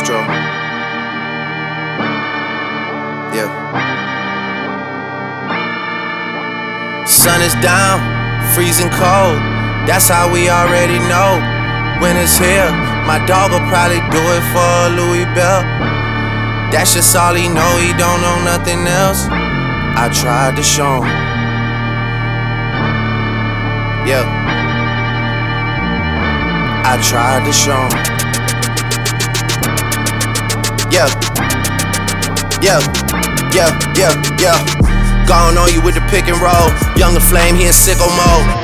Maestro. Yeah. Sun is down, freezing cold. That's how we already know. When it's here, my dog will probably do it for a Louis belt. That's just all he know, he don't know nothing else. I tried to show him. Yeah. I tried to show him. Yeah. Yeah. Yeah. Yeah. Yeah. Gone on you with the pick and roll. Younger flame, he in sicko mode.